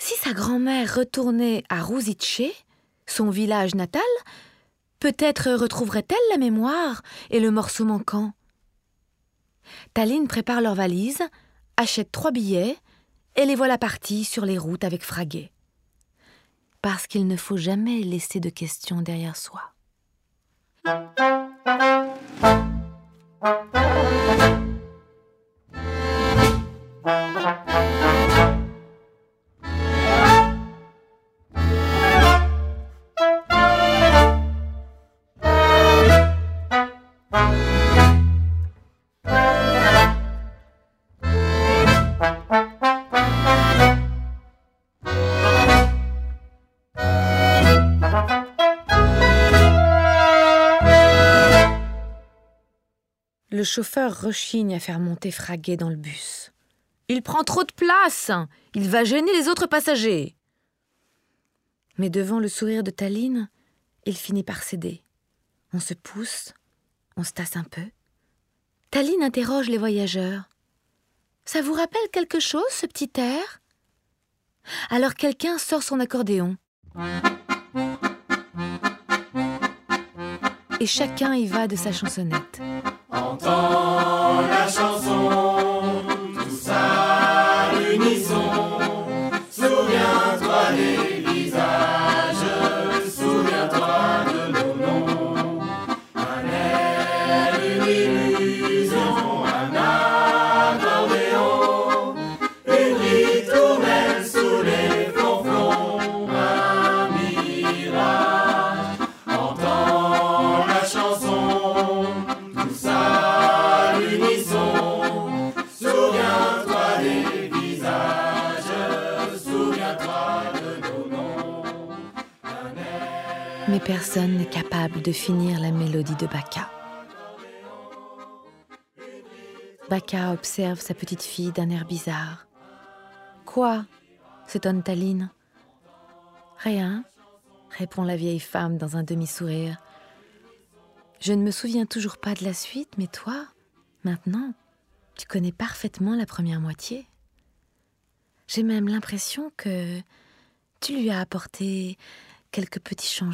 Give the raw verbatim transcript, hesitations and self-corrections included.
Si sa grand-mère retournait à Rouziché, son village natal, peut-être retrouverait-elle la mémoire et le morceau manquant. Taline prépare leurs valises, achète trois billets et les voilà partis sur les routes avec Fraguet. Parce qu'il ne faut jamais laisser de questions derrière soi. Le chauffeur rechigne à faire monter Fraguet dans le bus. Il prend trop de place, il va gêner les autres passagers. Mais devant le sourire de Taline, il finit par céder. On se pousse, on se tasse un peu. Taline interroge les voyageurs. « Ça vous rappelle quelque chose, ce petit air ?» Alors quelqu'un sort son accordéon. Et chacun y va de sa chansonnette. Entends la chanson, tous à l'unisson. Souviens-toi des visages, souviens-toi de nos noms. Un air, une illusion, un accordéon, une ritournelle sous les flonflons, un mirage. Entends la chanson, tous à l'unisson. Souviens-toi des visages, souviens-toi de nos noms. Un air. Mais personne n'est capable de finir la mélodie de Bacca. Bacca observe sa petite fille d'un air bizarre. « Quoi ?» s'étonne Taline. « Rien », répond la vieille femme dans un demi-sourire. « Je ne me souviens toujours pas de la suite, mais toi, maintenant, tu connais parfaitement la première moitié. J'ai même l'impression que tu lui as apporté quelques petits changements. »